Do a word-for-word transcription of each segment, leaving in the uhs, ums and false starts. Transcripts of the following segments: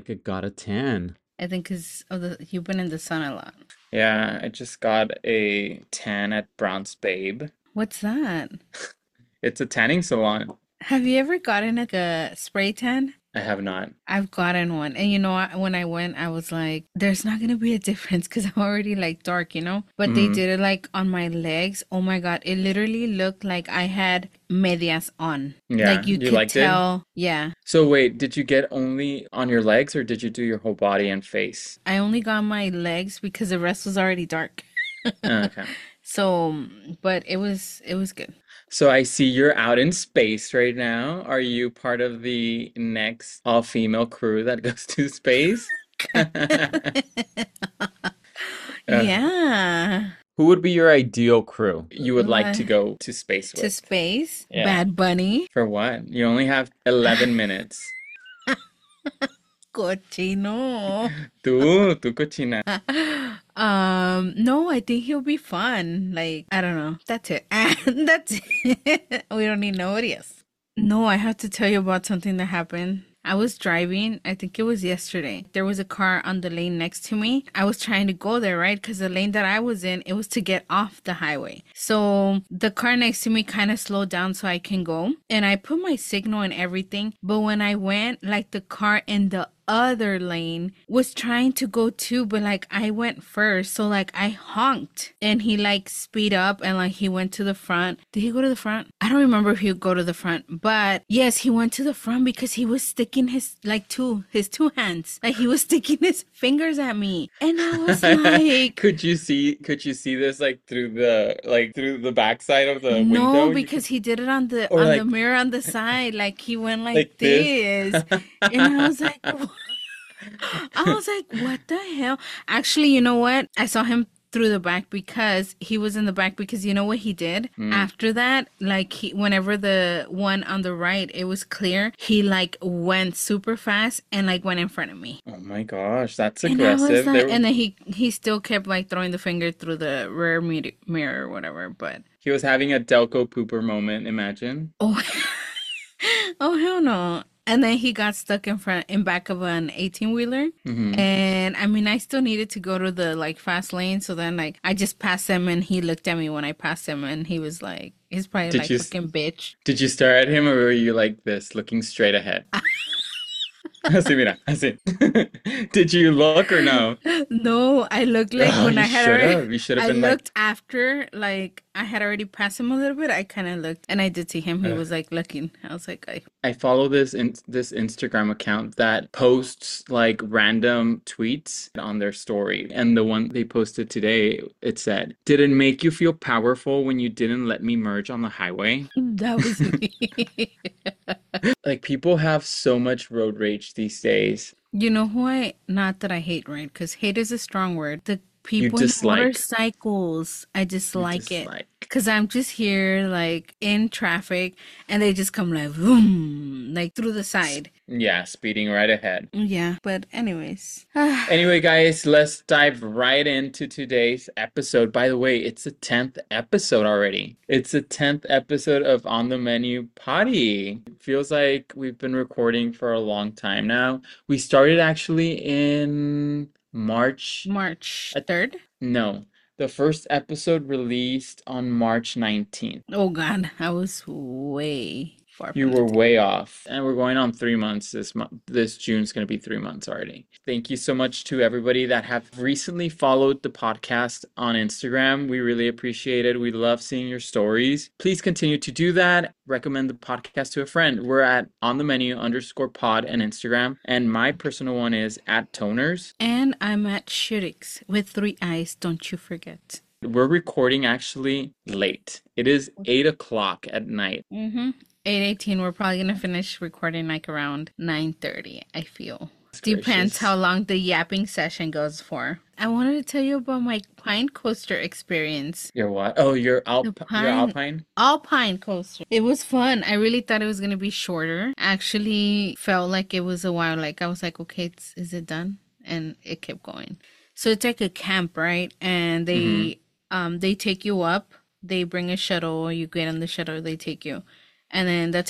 like I got a tan. I think because of the you've been in the sun a lot. Yeah, I just got a tan at Brown's Babe. What's that? It's a tanning salon. Have you ever gotten like a spray tan? I have not. I've gotten one. And you know, I- when I went, I was like, there's not gonna be a difference because I'm already like dark, you know? But they Hmm. did it like on my legs. Oh my God. It literally looked like I had medias on. Yeah, Like you you could liked it? tell. Yeah. So wait, did you get only on your legs or did you do your whole body and face? I only got my legs because the rest was already dark. Oh, okay. So, but it was it was good. So I see you're out in space right now. Are you part of the next all-female crew that goes to space? Uh, Yeah. who would be your ideal crew you would like to Like, go to space to with? space. Yeah. Bad Bunny. For what? You only have eleven minutes. Cochino. Tú, tú cochina. Um, no, I think he'll be fun. Like, I don't know. That's it. That's it. We don't need nobody else. No, I have to tell you about something that happened. I was driving, I think it was yesterday. There was a car on the lane next to me. I was trying to go there, right? Because the lane that I was in, it was to get off the highway. So the car next to me kind of slowed down so I can go. And I put my signal and everything. But when I went, like the car in the other lane was trying to go too, but like I went first, so like I honked and he like speed up and like he went to the front. Did he go to the front? I don't remember if he would go to the front, but yes, he went to the front because he was sticking his like two his two hands, like he was sticking his fingers at me, and I was like, Could you see could you see this like through the like through the backside of the no, window? You could because he did it on the or on the like mirror on the side, like he went like like this. this, and I was like. I was like, what the hell? Actually, you know what? I saw him through the back because he was in the back because you know what he did? Mm. After that, like he whenever the one on the right, it was clear, he like went super fast and like went in front of me. Oh my gosh, that's And I was aggressive. like, There and then he he still kept like throwing the finger through the rear mir- mirror or whatever, but he was having a Delco pooper moment, imagine. oh oh hell no. And then he got stuck in front in back of an eighteen wheeler. Hmm. And I mean I still needed to go to the like fast lane. So then like I just passed him and he looked at me when I passed him and he was like he's probably Did like you s- fucking bitch. did you stare at him or were you like this, looking straight ahead? Así, mira, así. Did you look or no? No, I looked like Oh, when you I had should already have. You should have I been like, looked after like I had already passed him a little bit. I kind of looked and I did see him. He uh, was like looking. I was like, I I follow this in this Instagram account that posts like random tweets on their story. And the one they posted today, it said, "Did it make you feel powerful when you didn't let me merge on the highway?" that was me. Like people have so much road rage these days. You know who I, not that I hate, right? Because hate is a strong word. The You people in dislike. motorcycles, I You dislike it. dislike. Because I'm just here, like, in traffic, and they just come, like, boom, like, through the S- side. Yeah, speeding right ahead. Yeah, but anyways. Anyway, guys, let's dive right into today's episode. By the way, it's the tenth episode already. It's the tenth episode of On the Menu Potty. Feels like we've been recording for a long time now. We started actually in March. March uh, third? no, the first episode released on March nineteenth. Oh, God, I was way far You from the were tip. way off. And we're going on three months this month. This June's going to be three months already. Thank you so much to everybody that have recently followed the podcast on Instagram. We really appreciate it. We love seeing your stories. Please continue to do that. Recommend the podcast to a friend. We're at on the menu underscore pod and Instagram. And my personal one is at toners. And I'm at Shurix with three eyes, don't you forget. We're recording actually late. It is eight o'clock at night. Mm-hmm. eight eighteen, we're probably gonna finish recording like around nine thirty, I feel. Depends how Gracious. long the yapping session goes for. I wanted to tell you about my pine coaster experience. Your what? Oh, your The alp your pine alpine? Alpine coaster. It was fun. I really thought it was gonna be shorter. Actually felt like it was a while. Like I was like, okay, it's, is it done? And it kept going. So it's like a camp, right? And Mm-hmm. they um they take you up. They bring a shuttle. You get on the shuttle. They take you, and then that's it.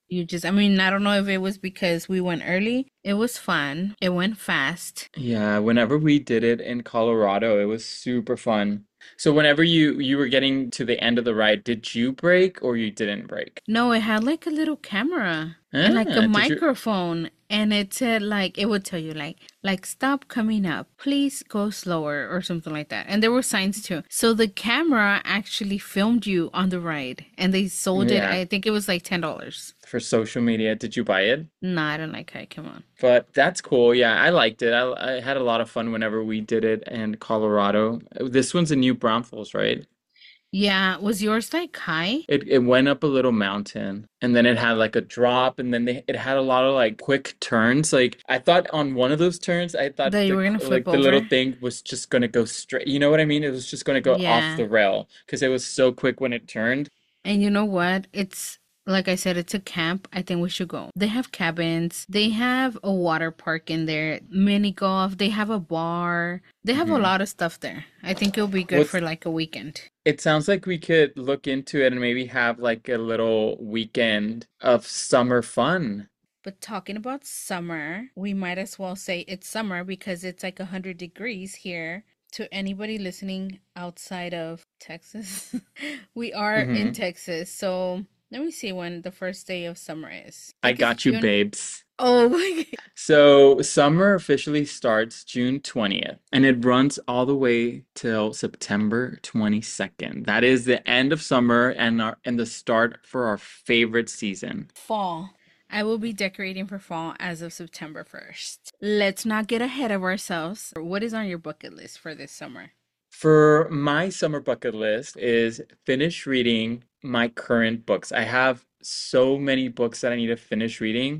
You just, I mean, I don't know if it was because we went early. It was fun. It went fast. Yeah, whenever we did it in Colorado, it was super fun. So whenever you you were getting to the end of the ride, did you break or you didn't break? No, it had like a little camera and like a Ah, did you? microphone, and it said like it would tell you like like stop coming up, please go slower or something like that. And there were signs too. So the camera actually filmed you on the ride, and they sold it. Yeah, I think it was like ten dollars. for social media. Did you buy it? Nah, I don't like it. Come on. But that's cool. Yeah, I liked it. I, I had a lot of fun whenever we did it in Colorado. This one's in New Braunfels, right? Yeah, was yours like high? It it went up a little mountain and then it had like a drop and then they, it had a lot of like quick turns. Like I thought on one of those turns, I thought That you the were gonna like flip the little over? thing was just gonna go straight. You know what I mean? It was just gonna go off Yeah. the rail because it was so quick when it turned. And you know what? It's like I said, it's a camp. I think we should go. They have cabins. They have a water park in there, mini golf. They have a bar. They have a Hmm. lot of stuff there. I think it'll be good What's for like a weekend. It sounds like we could look into it and maybe have like a little weekend of summer fun. But talking about summer, we might as well say it's summer because it's like one hundred degrees here. To anybody listening outside of Texas, we are in Hmm. Texas. So let me see when the first day of summer is. I I think it's got you, June. babes. Oh my God. So summer officially starts June twentieth and it runs all the way till September twenty-second. That is the end of summer and our and the start for our favorite season. Fall. I will be decorating for fall as of September first. Let's not get ahead of ourselves. What is on your bucket list for this summer? For my summer bucket list is finish reading my current books. I have so many books that I need to finish reading.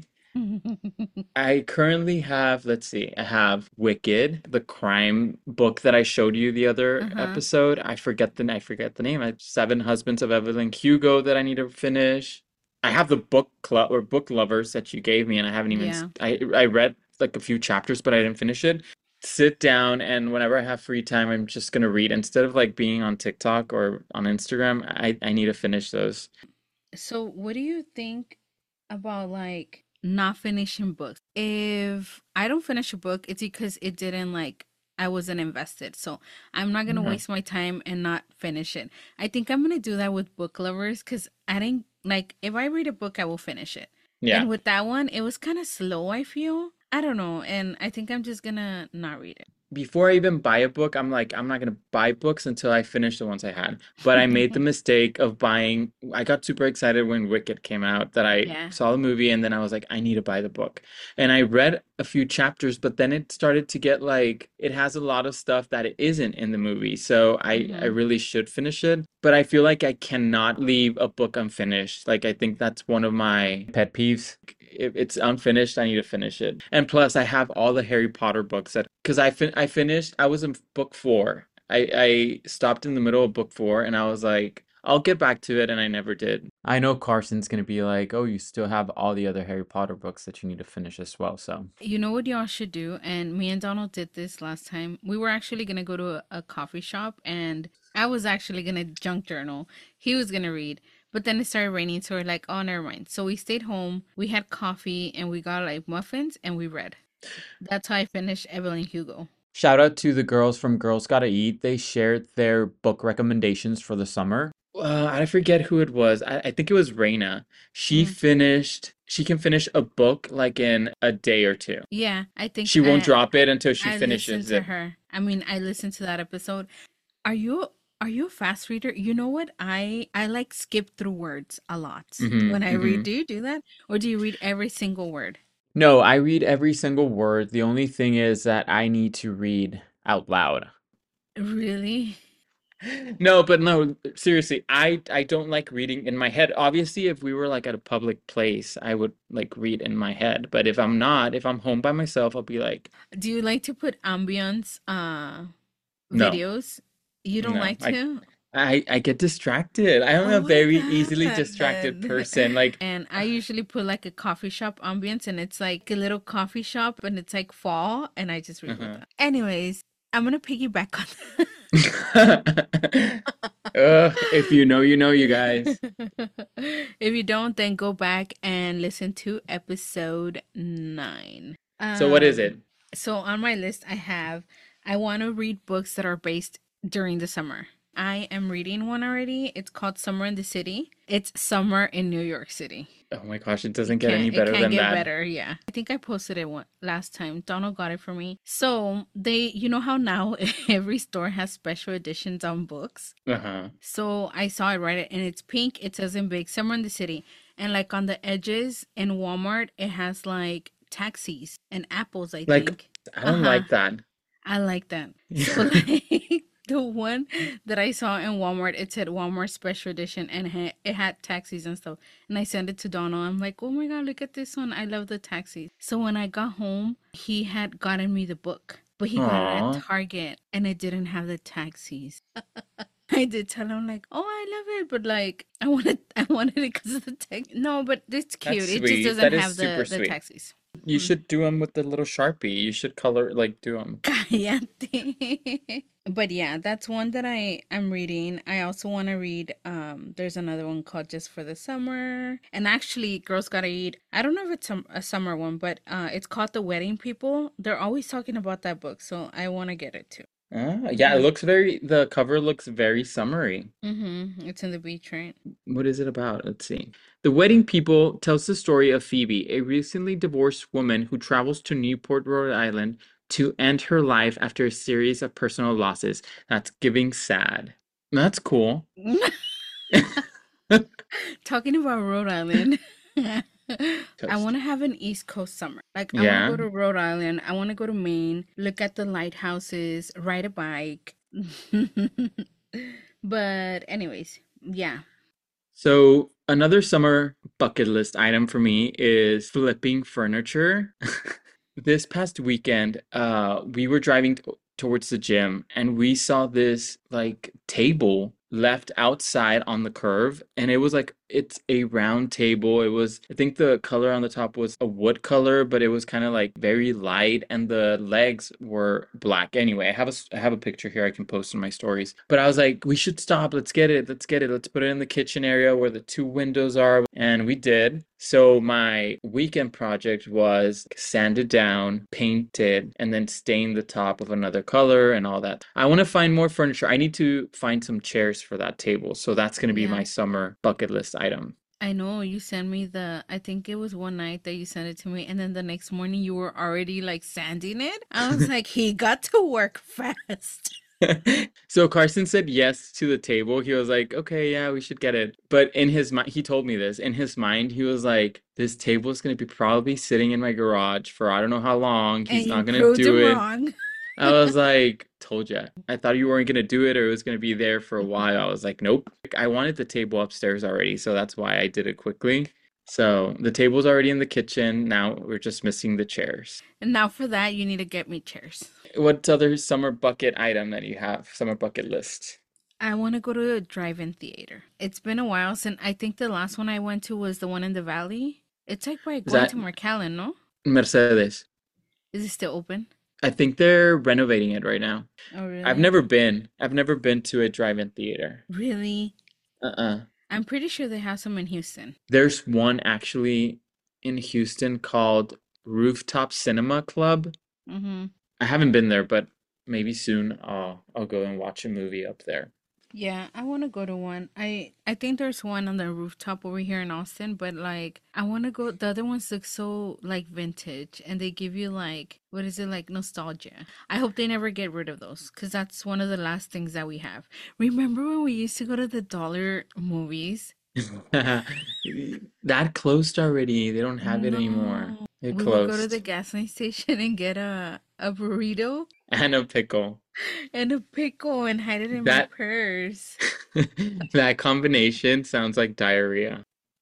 I currently have, let's see, I have Wicked, the crime book that I showed you the other Uh-huh. episode. I forget the I forget the name. I have Seven Husbands of Evelyn Hugo that I need to finish. I have the book club or book lovers that you gave me, and I haven't even Yeah. I I read like a few chapters, but I didn't finish it. Sit down and whenever I have free time, I'm just gonna read instead of like being on TikTok or on Instagram. I I need to finish those. So, what do you think about like not finishing books? If I don't finish a book, it's because it didn't like I wasn't invested. So, I'm not gonna Yeah. waste my time and not finish it. I think I'm gonna do that with book lovers because I didn't like if I read a book, I will finish it. Yeah. And with that one, it was kind of slow, I feel. I don't know, and I think I'm just gonna not read Before I even buy a book, I'm like, I'm not gonna buy books until I finish the ones I had. But I made the it. mistake of buying, I got super excited when Wicked came out that I Yeah. saw the movie and then I was like, I need to buy the book. And I read a few chapters, but then it started to get like, it has a lot of stuff that it isn't in the movie. So I, I Hmm. really should finish it. But I feel like I cannot leave a book unfinished. Like I think that's one of my pet peeves. If it's unfinished, I need to finish it. And plus, I have all the Harry Potter books that because I fin I finished. I was in book four. I I stopped in the middle of book four, and I was like, I'll get back to it, and I never did. I know Carson's gonna be like, "Oh, you still have all the other Harry Potter books that you need to finish as well." So, You know what y'all should do? And me and Donald did this last time. We were actually gonna go to a, a coffee shop, and I was actually gonna junk journal. He was gonna read, but then it started raining, so we're like, oh, never mind. So we stayed home. We had coffee, and we got like muffins, and we read. That's how I finished Evelyn Hugo. shout out to the girls from Girls Gotta Eat. They shared their book recommendations for the summer. Uh, I forget who it was. I, I think it was Raina. She Mm. finished, she can finish a book like in a day or two. Yeah, I think She won't I drop it until she I listened finishes to it. her. I mean, I listened to that episode. Are you are you a fast reader? You know what? I I like skip through words a lot Hmm. when I read. Hmm. Do you do that? Or do you read every single word? No, I read every single word. The only thing is that I need to read out loud. Really? No, but no, seriously, I I don't like reading in my head. Obviously, if we were like at a public place, I would like read in my head. But if I'm not, if I'm home by myself, I'll be like, Do you like to put ambience uh no, videos? You don't no. like I to? I I get distracted. I am Oh a my very easily distracted God. person. Like, And I usually put like a coffee shop ambience, and it's like a little coffee shop and it's like fall, and I just read with uh-huh. that. Anyways, I'm gonna piggyback on that. Ugh, if you know, you know, you guys. If you don't, then go back and listen to episode nine. So what is Um, it? so on my list, I have I want to read books that are based during the summer. I am reading one already. It's called Summer in the City. It's summer in New York City. Oh my gosh, it doesn't It get any can't it better can't than get that. better, yeah. I think I posted it one last time. Donald got it for me. So they you know how now every store has special editions on books? Uh-huh. So I saw it right and it's pink. It says in big Summer in the City. And like on the edges in Walmart, it has like taxis and apples, I Like, think. I don't Uh-huh. like that. I like that. So Yeah. like the one that I saw in Walmart, it said Walmart Special Edition and it had, it had taxis and stuff. And I sent it to Donald. I'm like, oh my God, look at this one. I love the taxis. So when I got home, he had gotten me the book, but he got it at Aw, Target and it didn't have the taxis. I did tell him like, oh, I love it, but like, I wanted, I wanted it because of the text. No, but it's that's cute. It just sweet. doesn't That is have super the the sweet. taxis. You should do them with the little Sharpie. You should color, like, do them. Cállate. But yeah, that's one that I am reading. I also want to read um there's another one called Just for the Summer. And actually, Girls Gotta Eat. I don't know if it's a, a summer one, but uh it's called The Wedding People. They're always talking about that book, so I want to get it too. Ah, yeah, it Mhm. looks very, the cover looks very summery. Mhm. It's in the beach, right? What is it about? Let's see. The Wedding People tells the story of Phoebe, a recently divorced woman who travels to Newport, Rhode Island to end her life after a series of personal losses. That's giving sad. That's cool. Talking about Rhode Island. I Toast. want to have an East Coast summer. Like, I want to Yeah. go to Rhode Island. I want to go to Maine, look at the lighthouses, ride a bike. But, anyways, yeah. So another summer bucket list item for me is flipping furniture. This past weekend, uh, we were driving t towards the gym and we saw this like table left outside on the curve, and it was like it's a round table. It was, I think the color on the top was a wood color, but it was kind of like very light, and the legs were black. Anyway, I have a s- I have a picture here I can post in my stories. But I was like, we should stop. Let's get it. Let's get it. Let's put it in the kitchen area where the two windows are. And we did. So my weekend project was sand it down, paint it, and then stain the top of another color and all that. I want to find more furniture. I need to find some chairs for that table. So that's going to be Yeah. my summer bucket list item. I know you sent me the, I think it was one night that you sent it to me, and then the next morning you were already like sanding it. I was like, he got to work fast. So Carson said yes to the table. He was like, okay, yeah, we should get it. But in his mind, he told me this. In his mind, he was like, this table is going to be probably sitting in my garage for I don't know how long. And He's you not going to proved do him it. wrong. I was like, told ya. I thought you weren't going to do it or it was going to be there for a while. I was like, nope. I wanted the table upstairs already, so that's why I did it quickly. So the table's already in the kitchen. Now we're just missing the chairs. And now for that, you need to get me chairs. What other summer bucket item that you have? Summer bucket list. I want to go to a drive-in theater. It's been a while since I think the last one I went to was the one in the valley. It's like by Is going that to McAllen, no? Mercedes? Is it still open? I think they're renovating it right now. Oh, I've really? never been. I've never been to a drive-in theater. Really? Uh-uh. I'm pretty sure they have some in Houston. There's one actually in Houston called Rooftop Cinema Club. Mm-hmm. I haven't been there, but maybe soon I'll I'll go and watch a movie up there. Yeah, I want to go to one. I I think there's one on the rooftop over here in Austin, but like I want to go. The other ones look so like vintage, and they give you like what is it like nostalgia. I hope they never get rid of those because that's one of the last things that we have. Remember when we used to go to the dollar movies? That closed already. They don't have it anymore. No, It we would go to the closed. gasoline station and get a a burrito And a pickle. and a pickle and hide it in my That purse. that combination sounds like diarrhea.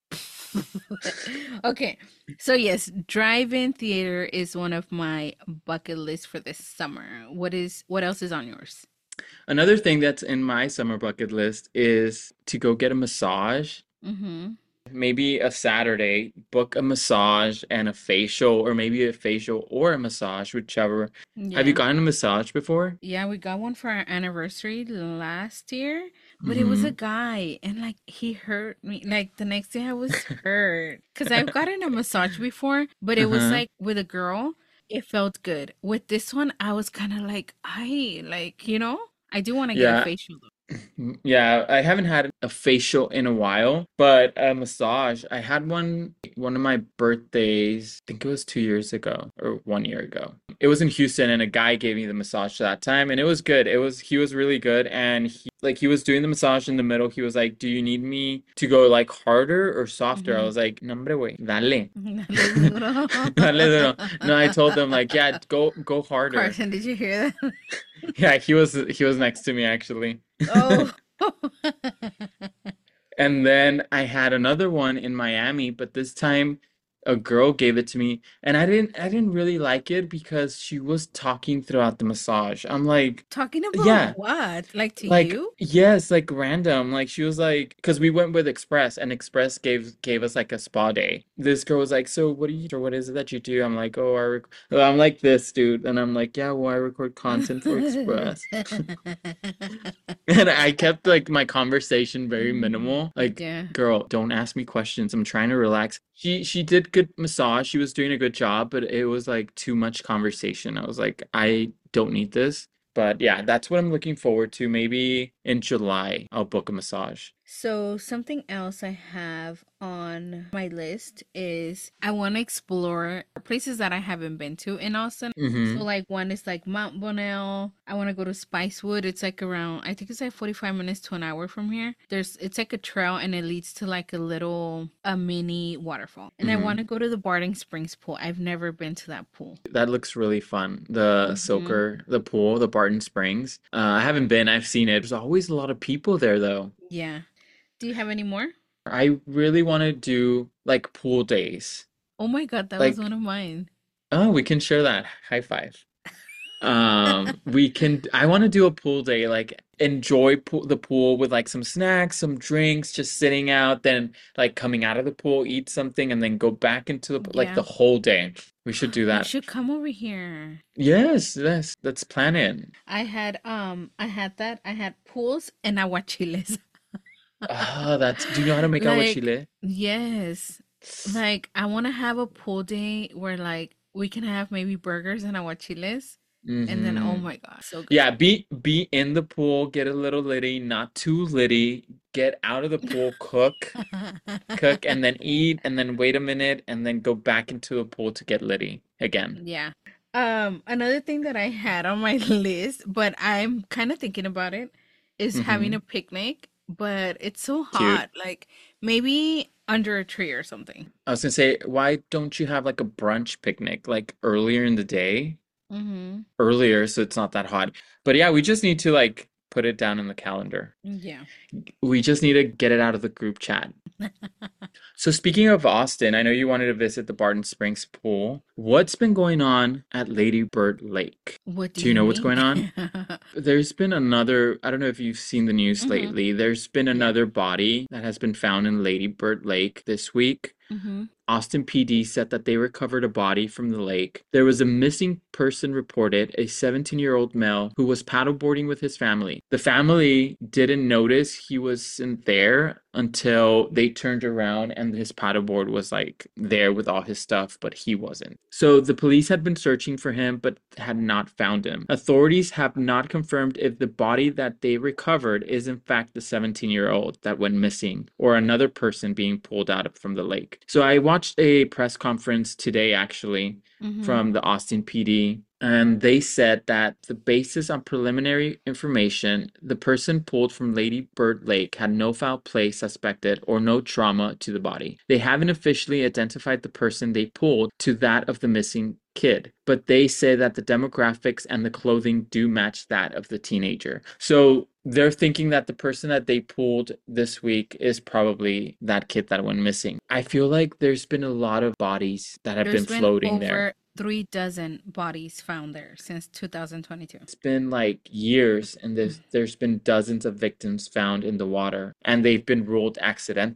Okay, so yes, drive-in theater is one of my bucket list for this summer. What is what else is on yours? Another thing that's in my summer bucket list is to go get a massage. Mm-hmm. Maybe a Saturday, book a massage and a facial, or maybe a facial or a massage, whichever. Have you Yeah. gotten a massage before? Yeah, we got one for our anniversary last year, but it was a Mm-hmm. guy and like he hurt me. Like the next day I was hurt because I've gotten a massage before, but it was Uh-huh. like with a girl, it felt good. With this one, I was kind of like, I like, you know, I do want to get a Yeah. facial though. Mm, yeah, I haven't had a facial in a while, but a massage. I had one one of my birthdays. I think it was two years ago or one year ago. It was in Houston, and a guy gave me the massage that time, and it was good. It was he was really good, and he like he was doing the massage in the middle. He was like, "Do you need me to go like harder or softer?" I Mm-hmm. was like, "No, hombre, güey, dale." Dale duro. Dale duro. No, I told them like, "Yeah, go go harder." Carson, did you hear that? Yeah, he was he was next to me actually. Oh. And then I had another one in Miami, but this time a girl gave it to me, and I didn't I didn't really like it because she was talking throughout the massage. I'm like, Talking about yeah, what? Like to like you? yes, like random. Like she was like, because we went with Express, and Express gave gave us like a spa day. This girl was like, so what do you or what is it that you do? I'm like, oh, I rec I'm like this dude, and I'm like, yeah, well, I record content for Express. And I kept like my conversation very minimal. Like, Yeah. girl, don't ask me questions. I'm trying to relax. She she did good massage. She was doing a good job, but it was like too much conversation. I was like, I don't need this. But yeah, that's what I'm looking forward to. Maybe in July, I'll book a massage. So, something else I have on my list is I want to explore places that I haven't been to in Austin. So, Mm-hmm. like, one is like Mount Bonnell. I want to go to Spicewood. It's like around, I think it's like forty-five minutes to an hour from here. There's, it's like a trail and it leads to like a little, a mini waterfall. And I want Mm-hmm. to go to the Barton Springs pool. I've never been to that pool. That looks really fun. The Hmm. soaker, the pool, the Barton Springs. Uh, I haven't been. I've seen it. There's always a lot of people there, though. Yeah. Do you have any more? I really want to do like pool days. Oh my God, that was Like, one of mine. oh, we can share that. High five. Um, we can, I want to do a pool day, like enjoy pool, the pool with like some snacks, some drinks, just sitting out, then like coming out of the pool, eat something, and then go back into the, like the Yeah. whole day. We should do You that. should come over here. Yes, yes, let's plan it. I had um I had that. I had pools and aguachiles. Ah, that's, do you know how to make agua Like, chile? yes. Like I want to have a pool day where like we can have maybe burgers and aguachiles and then oh Mm-hmm. my God, so good. Yeah, be be in the pool, get a little litty, not too litty, get out of the pool, cook, cook, and then eat, and then wait a minute, and then go back into the pool to get litty again. Yeah. Um, another thing that I had on my list, but I'm kind of thinking about it, is having Mm-hmm. a picnic, but it's so Cute. hot. Like maybe under a tree or something. I was gonna say, why don't you have like a brunch picnic, like earlier in the day? Mm-hmm. Earlier, so it's not that hot. But yeah, we just need to like put it down in the calendar. Yeah. We just need to get it out of the group chat. So speaking of Austin, I know you wanted to visit the Barton Springs pool. What's been going on at Lady Bird Lake? What do Do you you know what's mean? going on? There's been another, I don't know if you've seen the news Mm-hmm. lately. There's been Yeah. another body that has been found in Lady Bird Lake this week. Mm-hmm. Austin P D said that they recovered a body from the lake. There was a missing person reported, a seventeen-year-old male who was paddleboarding with his family. The family didn't notice he wasn't there until they turned around and his paddleboard was like there with all his stuff, but he wasn't. So the police had been searching for him but had not found him. Authorities have not confirmed if the body that they recovered is in fact the seventeen-year-old that went missing or another person being pulled out of from the lake. So I watched a press conference today actually Mm-hmm. from the Austin P D, and they said that the basis on preliminary information, the person pulled from Lady Bird Lake had no foul play suspected or no trauma to the body. They haven't officially identified the person they pulled to that of the missing kid, but they say that the demographics and the clothing do match that of the teenager. So they're thinking that the person that they pulled this week is probably that kid that went missing. I feel like there's been a lot of bodies that have been There's been floating there. over three dozen bodies found there since two thousand twenty-two. It's been like years, and there's there's been dozens of victims found in the water, and they've been ruled accidental.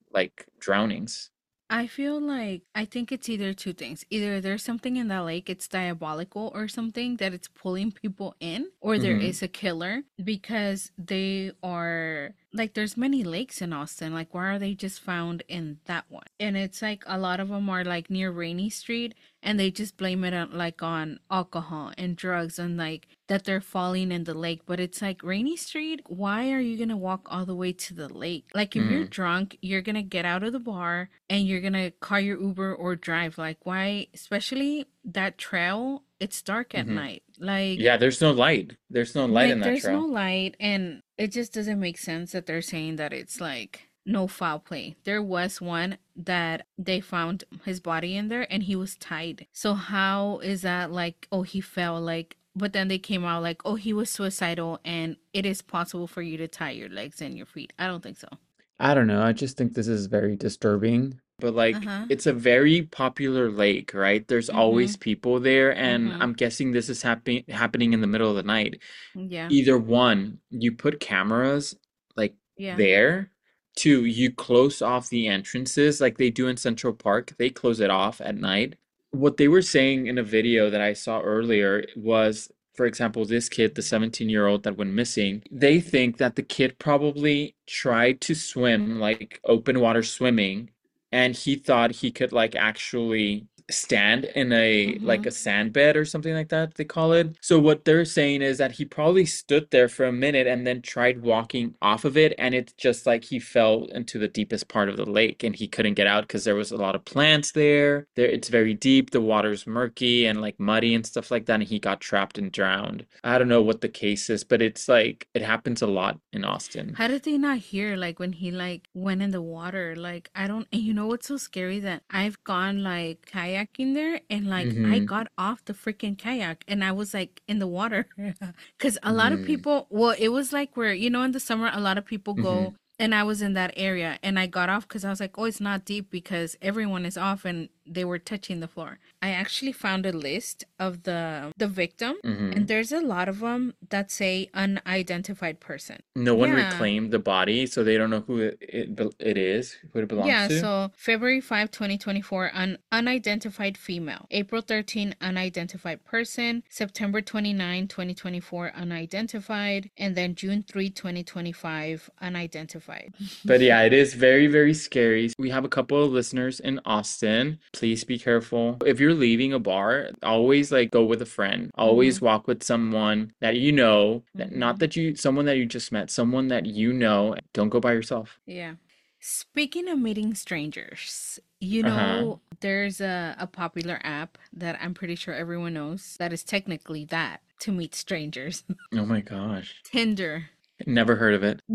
like drownings. I feel like I think it's either two things. Either there's something in that lake, it's diabolical or something that it's pulling people in, or there Hmm. is a killer because they are like there's many lakes in Austin. Like why are they just found in that one? And it's like a lot of them are like near Rainy Street and they just blame it on like on alcohol and drugs and like that they're falling in the lake. But it's like Rainy Street, why are you gonna walk all the way to the lake? Like if you're Hmm. drunk, you're gonna get out of the bar and you're gonna call your Uber or drive. Like why, especially that trail, it's dark at Hmm. night. Like Yeah, there's no light. There's no light in like that there's no trail. light and it just doesn't make sense that they're saying that it's like no foul play. There was one that they found his body in there and he was tied. So how is that like, oh, he fell like but then they came out like, oh, he was suicidal and it is possible for you to tie your legs and your feet. I don't think so. I don't know. I just think this is very disturbing. But like, Uh-huh. it's a very popular lake, right? There's Mm-hmm. always people there, and Mm-hmm. I'm guessing this is happening happening in the middle of the night. Yeah. Either one, you put cameras like Yeah. there. Two, you close off the entrances like they do in Central Park. They close it off at night. What they were saying in a video that I saw earlier was, for example, this kid, the seventeen year old that went missing, they think that the kid probably tried to swim, like open water swimming, and he thought he could like actually stand in a Mm-hmm. like a sand bed or something like that they call it. So what they're saying is that he probably stood there for a minute and then tried walking off of it, and it's just like he fell into the deepest part of the lake and he couldn't get out because there was a lot of plants there. There it's very deep, the water's murky and like muddy and stuff like that, and he got trapped and drowned. I don't know what the case is, but it's like it happens a lot in Austin. How did they not hear like when he like went in the water? Like I don't and you know what's so scary that I've gone like kayaking there and like I Mm-hmm. got off the freaking kayak and I was like in the water. Cause a lot of Mm-hmm. people well, it was like where you know in the summer a lot of people Mm-hmm. go and I was in that area and I got off because I was like, oh, it's not deep because everyone is off and they were touching the floor. I actually found a list of the the victim and Mm-hmm. there's a lot of them that say unidentified person. No one Yeah. reclaimed the body, so they don't know who it it, bel- it is, who it belongs Yeah, to. so February fifth, twenty twenty-four, an unidentified female. April thirteenth, unidentified person. September twenty-ninth, twenty twenty-four, unidentified. And then June third, twenty twenty-five, unidentified. But yeah, it is very, very scary. We have a couple of listeners in Austin. Please be careful. If you're leaving a bar, always like go with a friend. Mm-hmm. Always walk with someone that you know, that not Mm-hmm. that you, someone that you just met, someone that you know. Don't go by yourself. Yeah. Speaking of meeting strangers, you Uh-huh. know, there's a, a popular app that I'm pretty sure everyone knows that is technically that to meet strangers. Oh my gosh. Tinder. Never heard of it.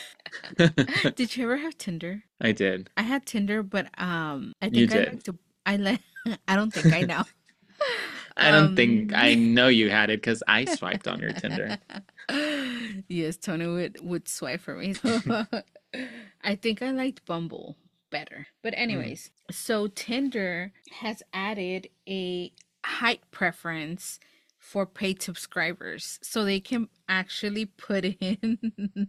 Did you ever have Tinder? I did. I had Tinder, but um, I You think I did. like to. I like. I don't think I know. I don't think Um. I know you had it because I swiped on your Tinder. Yes, Tony would would swipe for me. So I think I liked Bumble better. But Mm. anyways, so Tinder has added a height preference for paid subscribers, so they can actually put in.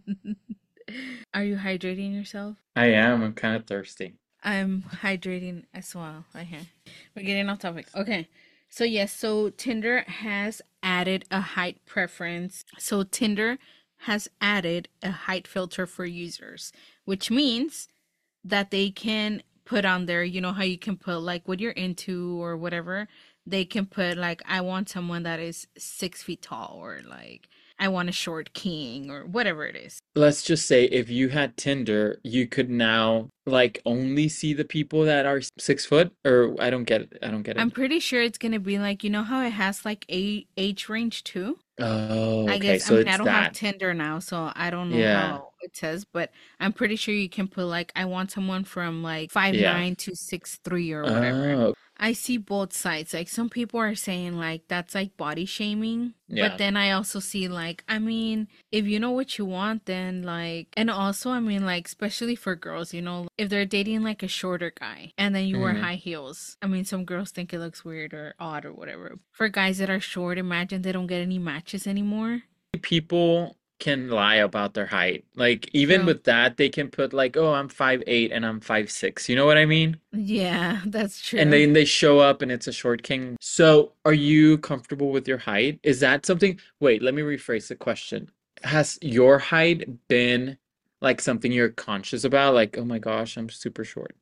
Are you hydrating yourself? I am. I'm kind of thirsty. I'm hydrating as well. Okay. We're getting off topic. Okay. So yes, so Tinder has added a height preference. So Tinder has added a height filter for users, which means that they can put on there, you know how you can put like what you're into or whatever. They can put like I want someone that is six feet tall or like I want a short king or whatever it is. Let's just say if you had Tinder, you could now like only see the people that are six foot, or I don't get it. I don't get I'm it. pretty sure it's gonna be like, you know how it has like a age range too? Oh, I okay. guess, I So mean, I it's don't have that. Tinder now, so I don't know Yeah. how it says, but I'm pretty sure you can put like, I want someone from like five Yeah. nine to six three or whatever. Oh, I see both sides. Like some people are saying like that's like body shaming, but yeah. then I also see like I mean, if you know what you want, then like and also I mean like especially for girls, you know, if they're dating like a shorter guy and then you wear Hmm. high heels. I mean, some girls think it looks weird or odd or whatever. For guys that are short, imagine they don't get any matches anymore. People can lie about their height. Like even True. with that, they can put like, "Oh, I'm five eight and I'm five six." You know what I mean? Yeah, that's And true. then they show up and it's a short king. So, are you comfortable with your height? Is that something? Wait, let me rephrase the question. Has your height been like something you're conscious about? Like, oh my gosh, I'm super short.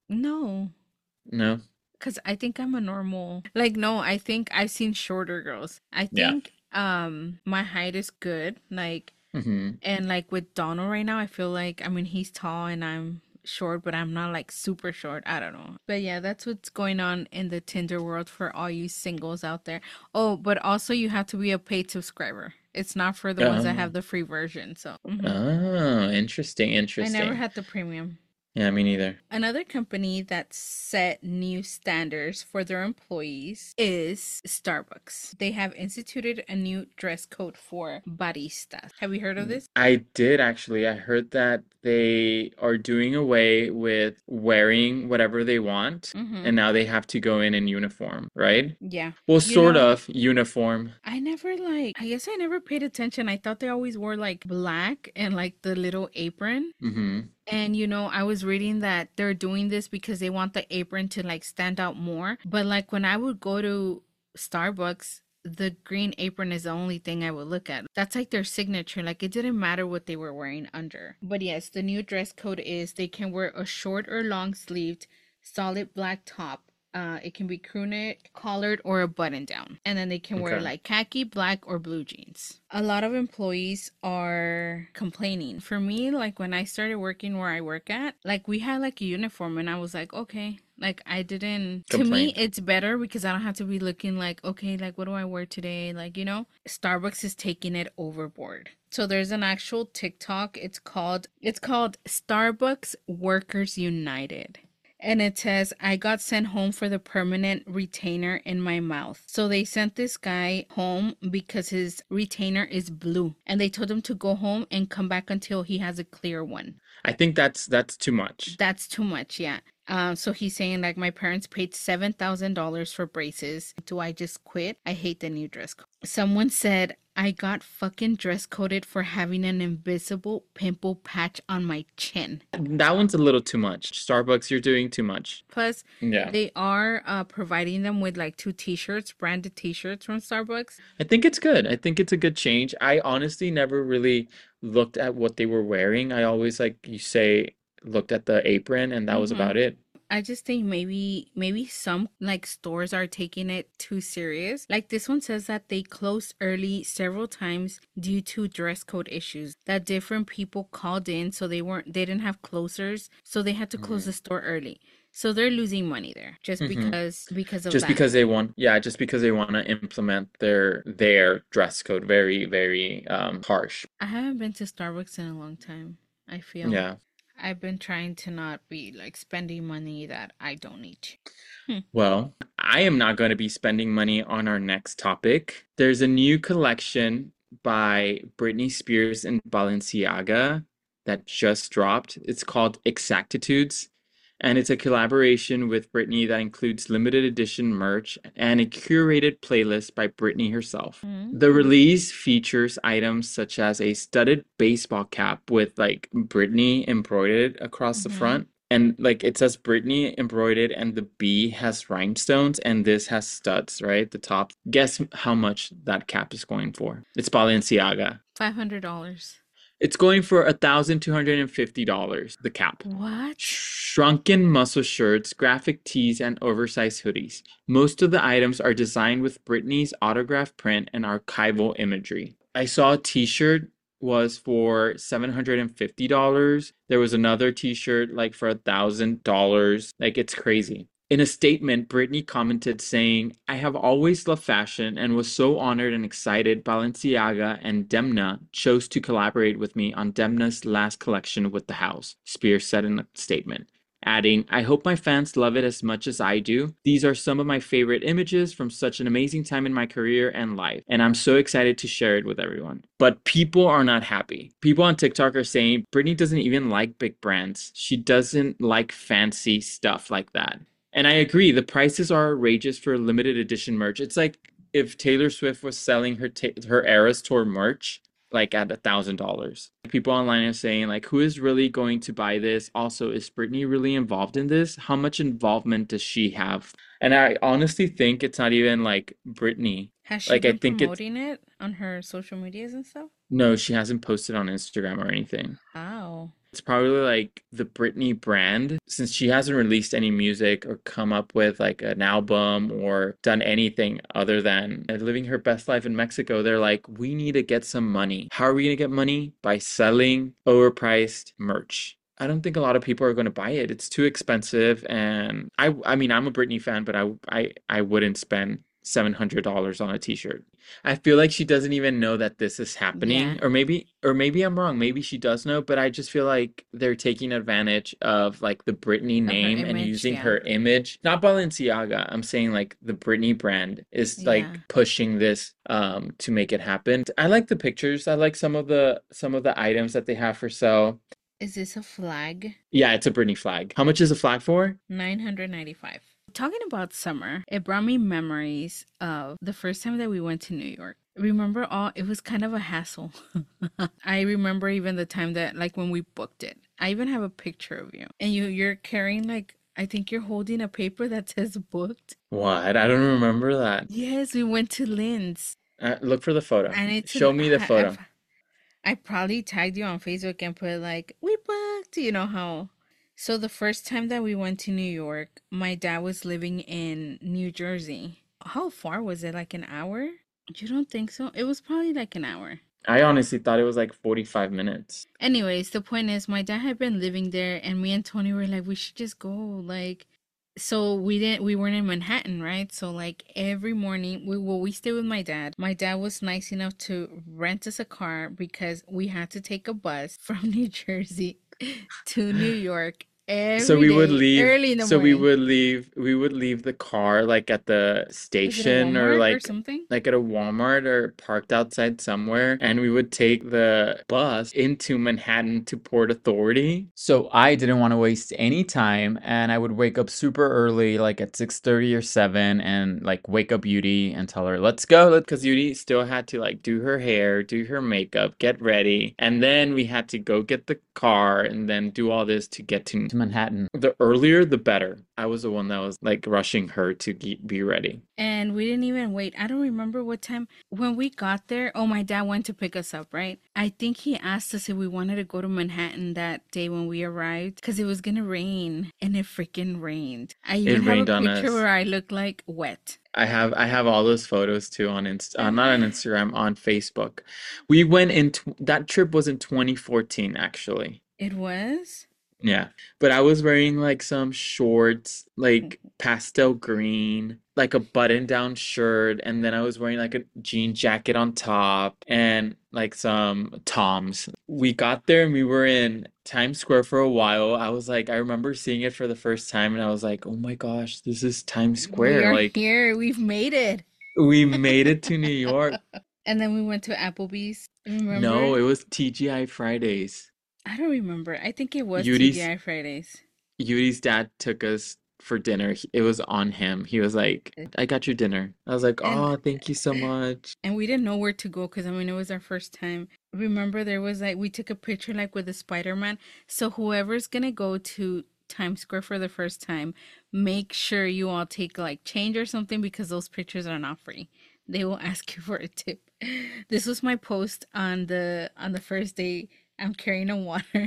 No, No? because I think I'm a normal. Like, no, I think I've seen shorter girls. I Yeah. think um my height is good. Like, hmm and like with Donald right now, I feel like I mean he's tall and I'm short, but I'm not like super short. I don't know. But yeah, that's what's going on in the Tinder world for all you singles out there. Oh, but also you have to be a paid subscriber. It's not for the ones that Oh, have the free version. So, mhm. oh, interesting, I never interesting. had the premium. Yeah, me neither. Another company that set new standards for their employees is Starbucks. They have instituted a new dress code for baristas. Have you heard of this? I did actually. I heard that they are doing away with wearing whatever they want, Mm-hmm. and now they have to go in in uniform, right? Yeah. Well, You sort know, of uniform. I never like, I guess I never paid attention. I thought they always wore like black and like the little apron. hmm And you know, I was reading that they're doing this because they want the apron to like stand out more. But like when I would go to Starbucks, the green apron is the only thing I would look at. That's like their signature. Like it didn't matter what they were wearing under. But yes, the new dress code is they can wear a short or long sleeved solid black top. Uh, it can be crew neck, collared, or a button down. And then they can wear Okay. like khaki, black, or blue jeans. A lot of employees are complaining. For me, like when I started working where I work at, like we had like a uniform and I was like, okay. Like I didn't, to me, Complain. it's better because I don't have to be looking like, okay, like what do I wear today? Like, you know, Starbucks is taking it overboard. So there's an actual TikTok. It's called it's called Starbucks Workers United. And it says, I got sent home for the permanent retainer in my mouth. So they sent this guy home because his retainer is blue. And they told him to go home and come back until he has a clear one. I think that's that's too much. That's too much, yeah. Um, so he's saying, like, my parents paid seven thousand dollars for braces. Do I just quit? I hate the new dress code. Someone said, I got fucking dress coded for having an invisible pimple patch on my chin. That one's a little too much. Starbucks, you're doing too much. Plus, Yeah. they are uh, providing them with like two t-shirts, branded t-shirts from Starbucks. I think it's good. I think it's a good change. I honestly never really looked at what they were wearing. I always, like you say, looked at the apron and that was Mm-hmm. about it. I just think maybe maybe some like stores are taking it too serious. Like this one says that they closed early several times due to dress code issues. That different people called in so they weren't they didn't have closers, so they had to close the store early. So they're losing money there just hmm because because of Just that. because they want, yeah, just because they want to implement their their dress code very, very um harsh. I haven't been to Starbucks in a long time. I feel Yeah. I've been trying to not be like spending money that I don't need to. Hmm. Well, I am not going to be spending money on our next topic. There's a new collection by Britney Spears and Balenciaga that just dropped. It's called Exactitudes, and it's a collaboration with Britney that includes limited edition merch and a curated playlist by Britney herself. The Mm. release features items such as a studded baseball cap with like Britney embroidered across the Mm-hmm. front. And like it says Britney embroidered and the B has rhinestones and this has studs, right? The top. Guess how much that cap is going for. It's Balenciaga. Five hundred dollars. It's going for one thousand two hundred fifty dollars the cap. What? Shrunken muscle shirts, graphic tees, and oversized hoodies. Most of the items are designed with Britney's autograph print and archival imagery. I saw a t-shirt was for seven hundred fifty dollars. There was another t-shirt like for one thousand dollars. Like it's crazy. In a statement, Britney commented saying, I have always loved fashion and was so honored and excited Balenciaga and Demna chose to collaborate with me on Demna's last collection with the house, Spears said in a statement. Adding, I hope my fans love it as much as I do. These are some of my favorite images from such an amazing time in my career and life, and I'm so excited to share it with everyone. But people are not happy. People on TikTok are saying Britney doesn't even like big brands. She doesn't like fancy stuff like that. And I agree, the prices are outrageous for limited edition merch. It's like if Taylor Swift was selling her ta- her Eras Tour merch, like at a thousand dollars. People online are saying like, who is really going to buy this? Also, is Britney really involved in this? How much involvement does she have? And I honestly think it's not even like Britney. Has she Like I been think it's promoting it on her social medias and stuff? no, she hasn't posted on Instagram or anything. How? It's probably like the Britney brand, since she hasn't released any music or come up with like an album or done anything other than living her best life in Mexico. They're like, we need to get some money. How are we going to get money? By selling overpriced merch. I don't think a lot of people are going to buy it. It's too expensive, and I I mean, I'm a Britney fan, but I I I wouldn't spend seven hundred dollars on a t-shirt. I feel like she doesn't even know that this is happening, Yeah, or maybe or maybe I'm wrong. Maybe she does know, but I just feel like they're taking advantage of like the Britney of her name and image. using Yeah, her image. Not Balenciaga. I'm saying like the Britney brand is yeah. like pushing this um to make it happen. I like the pictures. I like some of the some of the items that they have for sale. Is this a flag? Yeah, it's a Britney flag. How much is a flag for? nine hundred ninety-five. Talking about summer, it brought me memories of the first time that we went to New York. Remember all it was kind of a hassle. I remember even the time that like when we booked it. I even have a picture of you. And you you're carrying like I think you're holding a paper that says booked. What? I don't remember that. Yes, we went to Lynn's. Uh, look for the photo. I need to Show me the I, I've, photo. I probably tagged you on Facebook and put like we booked, you know how. So the first time that we went to New York, my dad was living in New Jersey. How far was it? Like an hour? You don't think so? It was probably like an hour. I honestly thought it was like forty-five minutes. Anyways, the point is my dad had been living there and me and Tony were like, we should just go. Like so we didn't we weren't in Manhattan, right? So like every morning we well we stayed with my dad. My dad was nice enough to rent us a car because we had to take a bus from New Jersey to New York So every we would day leave, early in the so we morning. would leave, we would leave the car like at the Was it a station or Walmart or like something? like at a Walmart or parked outside somewhere, and we would take the bus into Manhattan to Port Authority. So I didn't want to waste any time, and I would wake up super early, like at six thirty or seven, and like wake up Yudi and tell her, "Let's go." Because Yudi still had to like do her hair, do her makeup, get ready, and then we had to go get the car and then do all this to get to to Manhattan. The earlier, the better. I was the one that was like rushing her to ge- be ready. And we didn't even wait. I don't remember what time when we got there. Oh, my dad went to pick us up, right? I think he asked us if we wanted to go to Manhattan that day when we arrived because it was gonna rain, and it freaking rained. I It even have a rained on picture us. where I look like wet. I have I have all those photos too on Inst uh, not on Instagram, on Facebook. We went in tw that trip was in twenty fourteen actually. It was? Yeah. But I was wearing like some shorts, like pastel green, like a button-down shirt, and then I was wearing like a jean jacket on top and like some Toms. We got there and we were in Times Square for a while. I was like, I remember seeing it for the first time and I was like, oh my gosh, this is Times We Square. are Like here. We've made it. we made it to New York. And then we went to Applebee's. No, Remember? it was T G I Fridays. I don't remember. I think it was Yudi's T G I Fridays. Yudi's dad took us for dinner. He- It was on him. He was like, I got your dinner. I was like, And oh, thank you so much. and we didn't know where to go because I mean it was our first time. Remember there was like we took a picture like with the Spider-Man. So whoever's gonna go to Times Square for the first time, make sure you all take like change or something because those pictures are not free. They will ask you for a tip. This was my post on the on the first day. I'm carrying a water.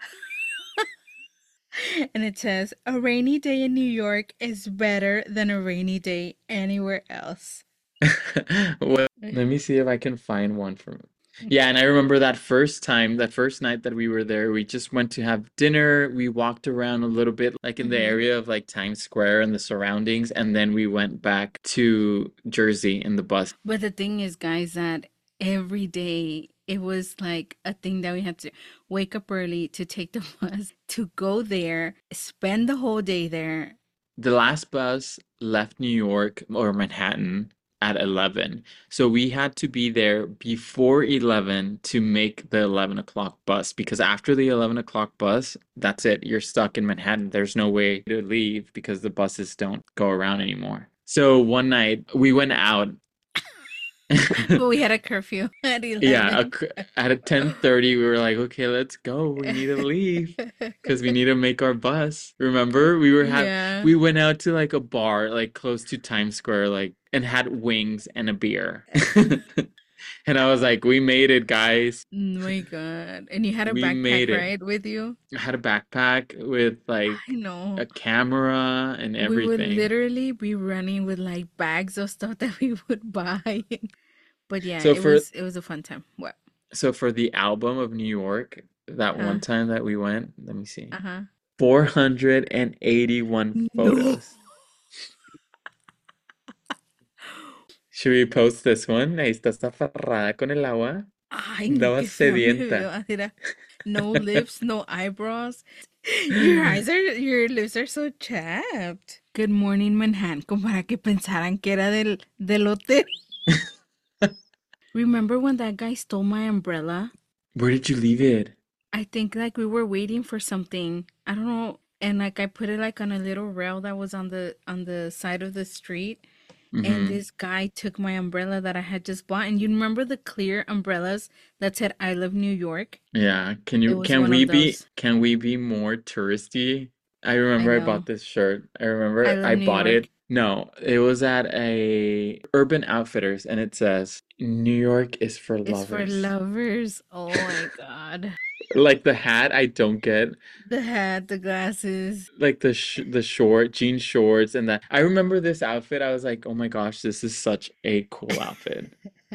And it says, a rainy day in New York is better than a rainy day anywhere else. Well, let me see if I can find one from. Yeah, and I remember that first time, that first night that we were there, we just went to have dinner. We walked around a little bit, like in the Mm-hmm. area of like Times Square and the surroundings, and then we went back to Jersey in the bus. But the thing is, guys, that every day it was like a thing that we had to wake up early to take the bus, to go there, spend the whole day there. The last bus left New York or Manhattan at eleven. So we had to be there before eleven to make the eleven o'clock bus because after the eleven o'clock bus, that's it. You're stuck in Manhattan. There's no way to leave because the buses don't go around anymore. So one night we went out But we had a curfew at Yeah, eleven. a cr- at ten thirty we were like, okay, let's go. We need to leave because we need to make our bus. Remember? We were have Yeah. we went out to like a bar like close to Times Square like and had wings and a beer. And I was like, we made it, guys. Oh my God. And you had a We made backpack, it. right, with you? I had a backpack with I like know. a camera and We would everything. literally be running with like bags of stuff that we would buy. But yeah, So it for was it was a fun time. What? so for the album of New York, that Huh? one time that we went, let me see. Uh-huh. four hundred eighty-one No. photos. Should we post this one? Ahí estás aferrada con el agua. Ay, no, Andaba qué fea me veo. sedienta. Así era, no lips, no eyebrows. Your eyes are, your lips are so chapped. Good morning, Manhattan. Como para que pensaran que era del, del hotel. Remember when that guy stole my umbrella? Where did you leave it? I think like we were waiting for something. I don't know. And like I put it like on a little rail that was on the on the side of the street. And Hmm. this guy took my umbrella that I had just bought. And you remember the clear umbrellas that said I love New York? Yeah. Can It you was can one we of be those. can we be more touristy? I I remember I bought know. this shirt. I I remember love I New bought it. York. No, it was at a Urban Outfitters and it says New York is for It's for lovers. lovers. Oh my God. Like the hat I don't get. The hat, the glasses. Like the sh the short jean shorts and that. I remember this outfit. I was like, "Oh my gosh, this is such a cool outfit."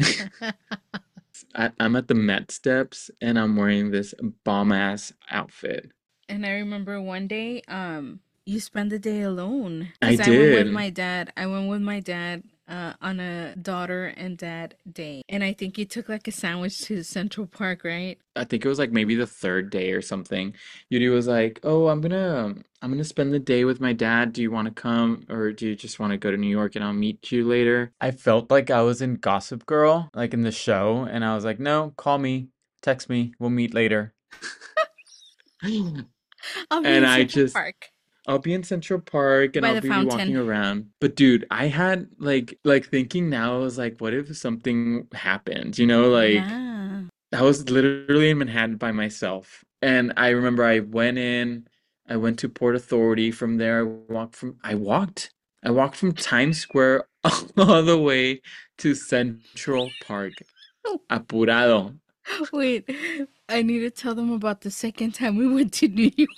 I, I'm at the Met Steps and I'm wearing this bomb ass outfit. And I remember one day, um, you spent the day alone I because I went with did. my dad. I went with my dad uh, on a daughter and dad day, and I think you took like a sandwich to Central Park, right? I think it was like maybe the third day or something. Yuri was like, "Oh, I'm gonna I'm gonna spend the day with my dad. Do you want to come or do you just want to go to New York and I'll meet you later?" I felt like I was in Gossip Girl, like in the show, and I was like, "No, call me, text me, we'll meet later." I'll be And in I Central just Park I'll be in Central Park and by I'll the be walking fountain. around. But dude, I had like like thinking now, I was like, what if something happened? You know, like Yeah. I was literally in Manhattan by myself. And I remember I went in, I went to Port Authority. From there, I walked from I walked. I walked from Times Square all the way to Central Park. Apurado. Wait, I need to tell them about the second time we went to New York.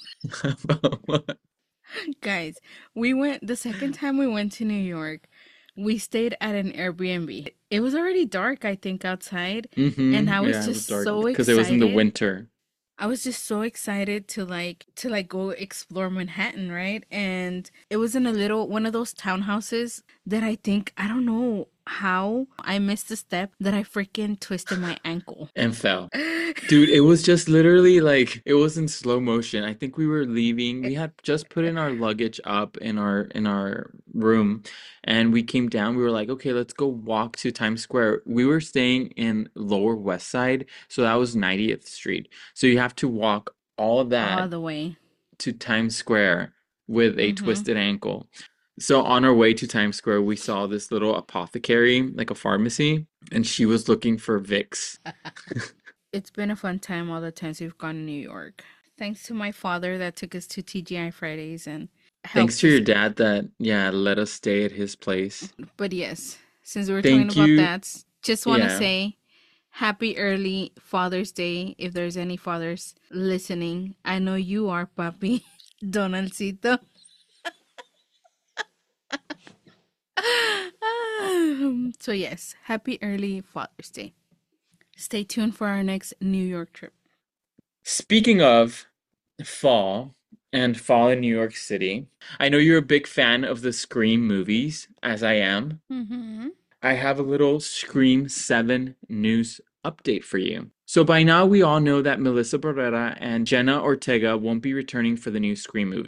Guys, we went the second time we went to New York, we stayed at an Airbnb. It was already dark, I think, outside, and I Mm-hmm. was Yeah, it was just dark so because it was in the excited. winter. I was just so excited to like to like go explore Manhattan, right? And it was in a little one of those townhouses that I think I don't know how I missed a step that I freaking twisted my ankle. And fell. Dude, it was just literally like it was in slow motion. I think we were leaving. We had just put in our luggage up in our in our room and we came down. We were like, "Okay, let's go walk to Times Square." We were staying in Lower West Side, so that was ninetieth Street. So you have to walk all of All that the way. to Times Square with a Mm-hmm. twisted ankle. So on our way to Times Square, we saw this little apothecary, like a pharmacy, and she was looking for Vicks. It's been a fun time all the times we've gone to New York. Thanks to my father that took us to T G I Fridays and Thanks helped to us. your dad that, yeah, let us stay at his place. But yes, since we were talking Thank about you. that, just want to Yeah. say happy early Father's Day if there's any fathers listening. I know you are, papi. Donaldcito. Um, so yes, happy early Father's Day. Stay tuned for our next New York trip. Speaking of fall and fall in New York City, I know you're a big fan of the Scream movies, as I am. Mm-hmm. I have a little Scream seven news update for you. So by now we all know that Melissa Barrera and Jenna Ortega won't be returning for the new Scream movie.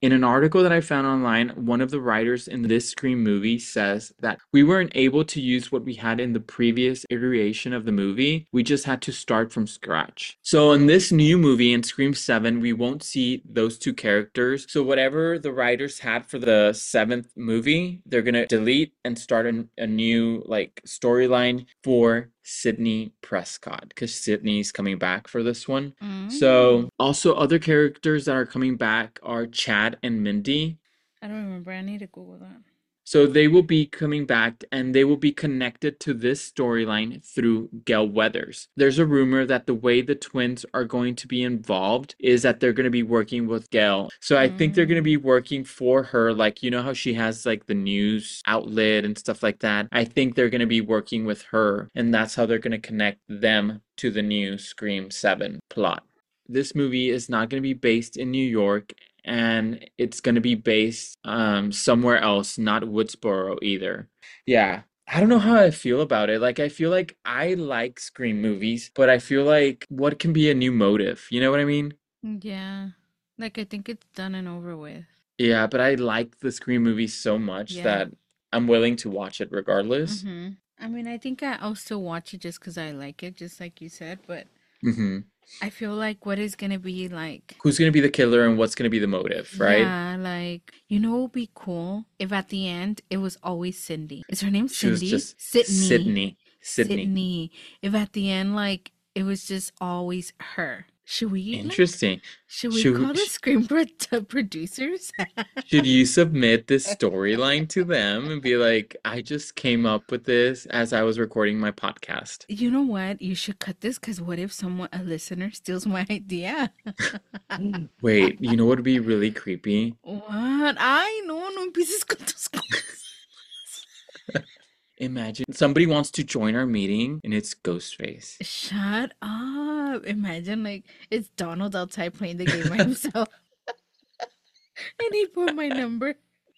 In an article that I found online, one of the writers in this Scream movie says that we weren't able to use what we had in the previous iteration of the movie. We just had to start from scratch. So in this new movie, in Scream seven, we won't see those two characters. So whatever the writers had for the seventh movie, they're going to delete and start a, a new like storyline for Sydney Prescott, because Sydney's coming back for this one. Mm. So also other characters that are coming back are Chad and Mindy. I don't remember. I need to Google that. So they will be coming back and they will be connected to this storyline through Gail Weathers. There's a rumor that the way the twins are going to be involved is that they're going to be working with Gail. So I think they're going to be working for her. Like, you know how she has like the news outlet and stuff like that? I think they're going to be working with her, and that's how they're going to connect them to the new Scream seven plot. This movie is not going to be based in New York, and it's going to be based um, somewhere else, not Woodsboro either. Yeah. I don't know how I feel about it. Like, I feel like I like Scream movies, but I feel like what can be a new motive? You know what I mean? Yeah. Like, I think it's done and over with. Yeah, but I like the Scream movies so much Yeah. that I'm willing to watch it regardless. Mm-hmm. I mean, I think I, I'll still watch it just because I like it, just like you said, but hmm I feel like what is gonna be like, Who's going to be the killer and what's going to be the motive, right? yeah, like, you know, it would be cool if at the end it was always Cindy. Is her name She was Cindy? just Sydney. Sydney. Sydney. Sydney. If at the end, like, it was just always her. Should we, like, Interesting. should we Should call the sh- Scream Pro- to producers? should you submit this storyline to them and be like, I just came up with this as I was recording my podcast? You know what? You should cut this because what if someone, a listener, steals my idea? Wait, you know what would be really creepy? What? Ay, no, no empieces con tus cosas. Imagine somebody wants to join our meeting and it's Ghostface. Shut up. Imagine, like, it's Donald outside playing the game by himself. And he put my number.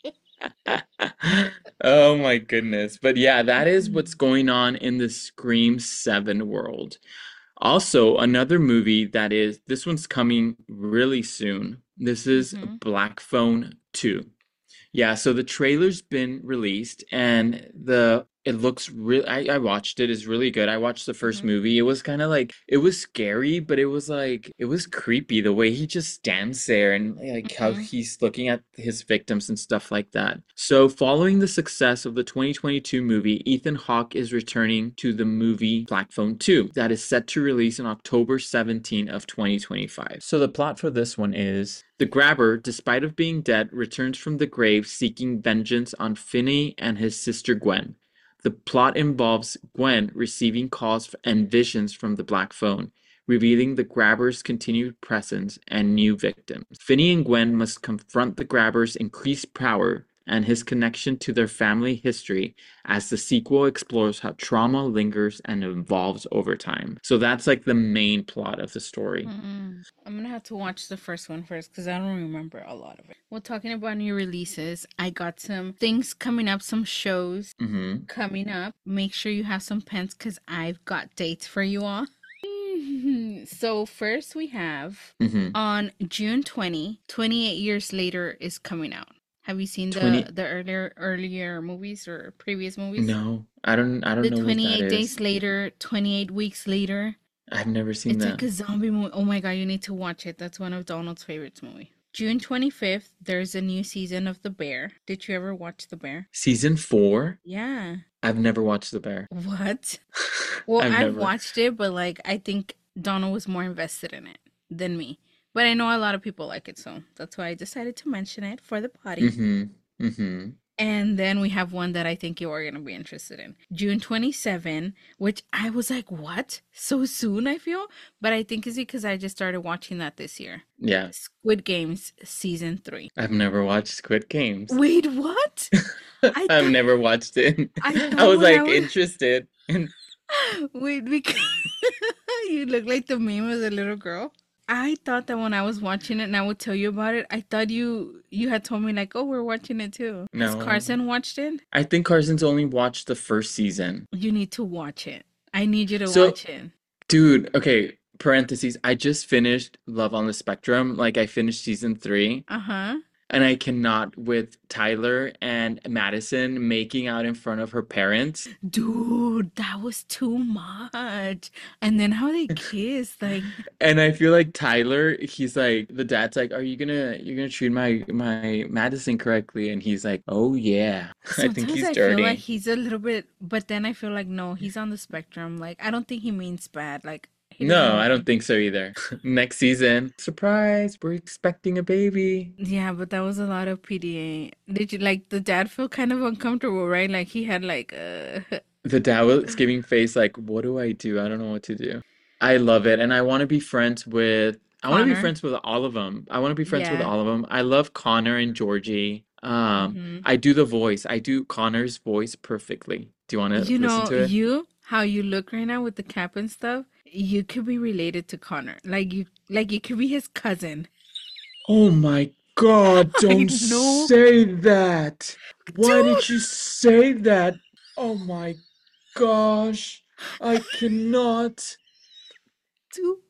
Oh my goodness. But yeah, that is what's going on in the Scream seven world. Also, another movie that is, this one's coming really soon. This is Mm-hmm. Black Phone two. Yeah, so the trailer's been released and the it looks real I, I watched it. It's really good. I watched the first Mm-hmm. movie. It was kind of like it was scary, but it was like it was creepy the way he just stands there and like how Mm-hmm. he's looking at his victims and stuff like that. So following the success of the twenty twenty-two movie, Ethan Hawke is returning to the movie Black Phone two that is set to release on October seventeenth of twenty twenty-five. So the plot for this one is the grabber, despite of being dead, returns from the grave seeking vengeance on Finney and his sister Gwen. The plot involves Gwen receiving calls and visions from the Black Phone, revealing the grabber's continued presence and new victims. Finney and Gwen must confront the grabber's increased power and his connection to their family history as the sequel explores how trauma lingers and evolves over time. So that's like the main plot of the story. Mm-mm. I'm gonna have to watch the first one first because I don't remember a lot of it. Well, talking about new releases, I got some things coming up, some shows Mm-hmm. coming up. Make sure you have some pens because I've got dates for you all. So first we have Mm-hmm. on June twentieth, twenty-eight years later is coming out. Have you seen the twenty the earlier earlier movies or previous movies? No, I don't I don't The know what that twenty-eight days is. later, twenty-eight weeks later. I've never seen It's that. like a zombie movie. Oh my god, you need to watch it. That's one of Donald's favorites movie. June twenty-fifth, there's a new season of The Bear. Did you ever watch The Bear? Season four? Yeah. I've never watched The Bear. What? Well, I've I've never. watched it, but like I think Donald was more invested in it than me. But I know a lot of people like it, so that's why I decided to mention it for the party. Mm-hmm. Mm-hmm. And then we have one that I think you are going to be interested in. June twenty-seventh, which I was like, what? So soon, I feel? But I think it's because I just started watching that this year. Yeah. Squid Games Season three. I've never watched Squid Games. Wait, what? I I've thought, never watched it. I I thought was when I like was... interested. And Wait, because you look like the meme of the little girl. I thought that when I was watching it and I would tell you about it, I thought you you had told me like, oh, we're watching it too. Has no. Carson watched it? I think Carson's only watched the first season. You need to watch it. I need you to So, watch it. dude, okay, parentheses. I just finished Love on the Spectrum. Like I finished season three. Uh-huh. And I cannot with Tyler and Madison making out in front of her parents. Dude, that was too much. And then how they kissed, like And I feel like Tyler, he's like the dad's like, "Are you gonna you're gonna treat my my Madison correctly?" And he's like, "Oh yeah." I think sometimes he's I feel like dirty. he's a little bit, but then I feel like no, he's on the spectrum. Like I don't think he means bad. Like he doesn't No, I don't mean. think so either. Next season, surprise, we're expecting a baby. Yeah, but that was a lot of P D A. Did you like the dad feel kind of uncomfortable, right? Like he had like uh The dad was giving face like, "What do I do? I don't know what to do." I love it, and I want to be friends with. I want to be Connor. friends with all of them. I want to be friends with Yeah. all of them. I love Connor and Georgie. Um, Hmm. I do the voice. I do Connor's voice perfectly. Do you want to You listen know, to it? you how you look right now with the cap and stuff, you could be related to Connor. Like you like you could be his cousin. Oh my God, I don't know. say that. Why Dude, did you say that? Oh my gosh, I cannot. dude.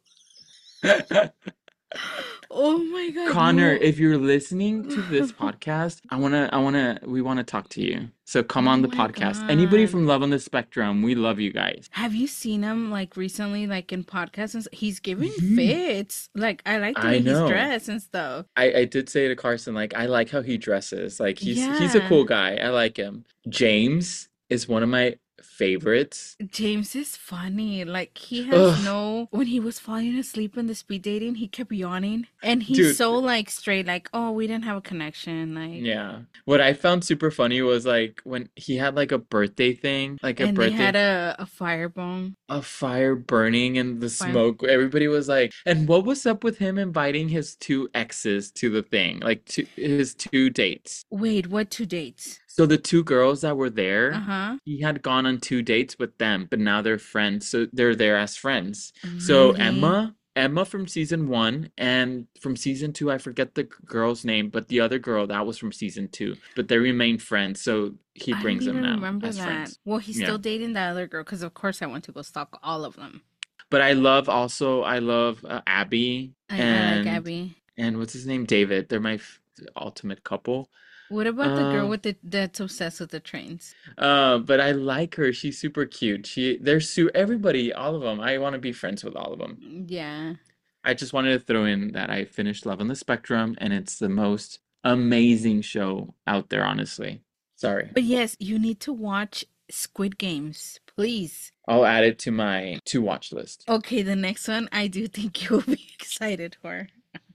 Oh my God, Connor, no. if you're listening to this podcast, I wanna, I wanna, we wanna talk to you. So come Oh on the my podcast. Anybody God. from Love on the Spectrum, we love you guys. Have you seen him like recently, like in podcasts and s- he's giving Mhm. fits. Like I like the I way he's know. dressed and stuff. I, I did say to Carson, like, I like how he dresses. Like he's he's a Yeah. cool guy. I like him. James is one of my favorites. James is funny. Like he has Ugh, no when he was falling asleep in the speed dating, he kept yawning. And he's dude. so like straight, like, oh, we didn't have a connection. Like Yeah. What I found super funny was like when he had like a birthday thing, like a and they had birthday a, a firebomb. a fire burning and the Fire. smoke. Everybody was like, and what was up with him inviting his two exes to the thing, like to his two dates? Wait, what two dates? So the two girls that were there, Uh-huh. he had gone on two dates with them, but now they're friends. So they're there as friends. So Really? Emma, Emma from season one, and from season two, I forget the g- girl's name, but the other girl that was from season two. But they remain friends, so he I don't brings them even now remember as that. friends. Well, he's Yeah. still dating that other girl because of course I want to go stalk all of them. But I love also I love uh, Abby I, I like and Abby. and what's his name? David. They're my f ultimate couple. What about the girl Um, with the that's obsessed with the trains? uh, but I like her. She's super cute. She, they're su everybody, all of them. I want to be friends with all of them. Yeah. I just wanted to throw in that I finished Love on the Spectrum, and it's the most amazing show out there, honestly. Sorry. But yes, you need to watch Squid Games, please. I'll add it to my to watch list. Okay, the next one I do think you'll be excited for.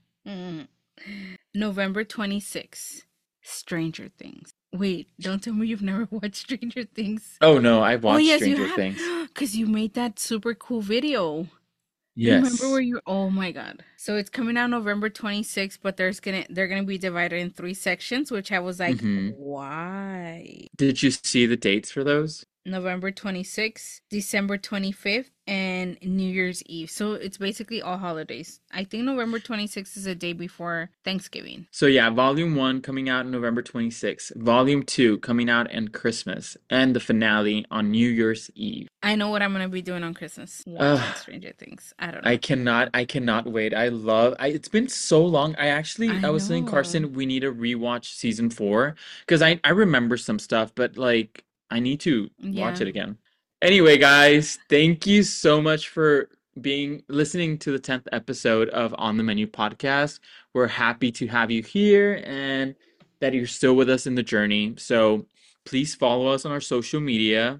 Mm. November twenty-sixth, Stranger Things. Wait, don't tell me you've never watched Stranger Things. Oh no, I've Oh, watched yes, you Stranger have. Things. Because you made that super cool video. Remember Yes. where you oh my God. So it's coming out November twenty-sixth, but there's gonna they're gonna be divided in three sections, which I was like, hmm why? Did you see the dates for those? November twenty-sixth, December twenty-fifth, and New Year's Eve. So it's basically all holidays. I think November twenty-sixth is a day before Thanksgiving. So yeah, Volume one coming out November twenty-sixth, Volume two coming out in Christmas, and the finale on New Year's Eve. I know what I'm gonna be doing on Christmas. Watching Ugh, Stranger Things. I don't I know. cannot, I cannot wait. I love, I, it's been so long. I actually, I I was saying, know. Carson, we need to rewatch season four because I, I remember some stuff, but like, I need to watch Yeah. it again. Anyway, guys, thank you so much for being listening to the tenth episode of On the Menu podcast. We're happy to have you here and that you're still with us in the journey. So please follow us on our social media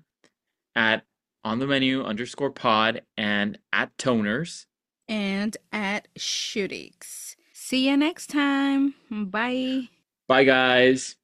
at on the menu underscore pod and at toners. And at Shootix. See you next time. Bye. Bye, guys.